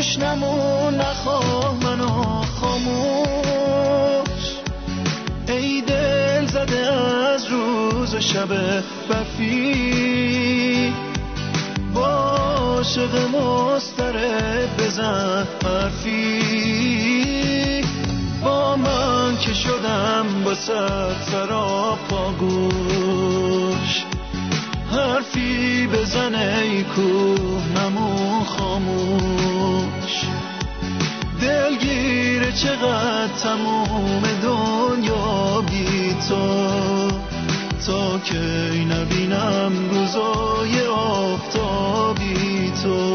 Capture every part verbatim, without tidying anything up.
گوش نمون نخواه منو خاموش. ای دل زده از روز و شب برفی، با عاشق مضطرب بزن حرفی. با من که شدم با صد سراپا گوش، حرفی بزن ای کوه نمون خاموش. دلگیره چقدر تموم دنیا بی تو، تا کی نبینم روزای آفتابی تو.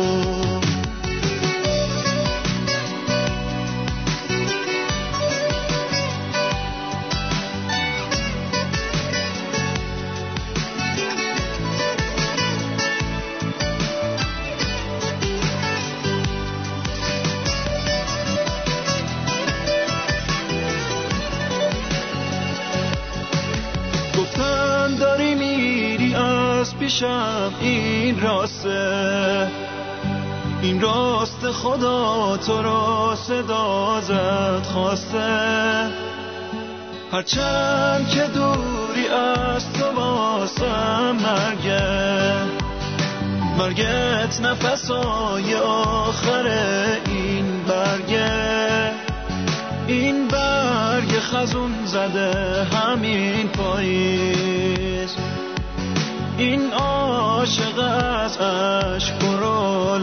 داری میری از پیشم، این راسته، این راست خدا تو را صدا زد خواسته. هرچند که دوری از تو واسم مرگه، مرگت نفسای آخر این برگه. این برگ خزون زده همین پاییز، این عاشق از عشق برو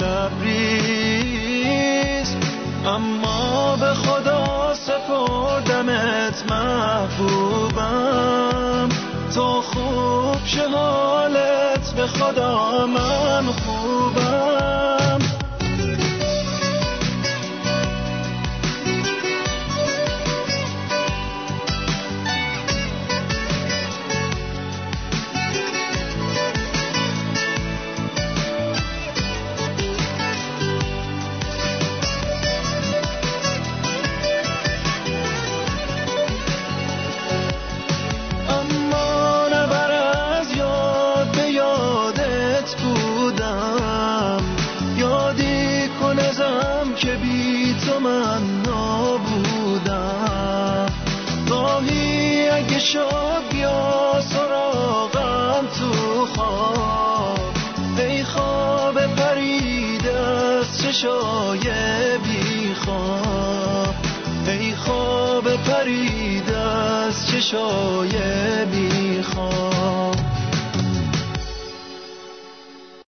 لبریز. اما به خدا سپردمت محبوبم، تا خوب شه حالت به خدا من خوبم. که بی تو من نابودم. گاهی اگه شب بیا سراغم تو خواب، ای خواب پریده از چشای بی خواب، ای خواب پریده از چشای بی خواب.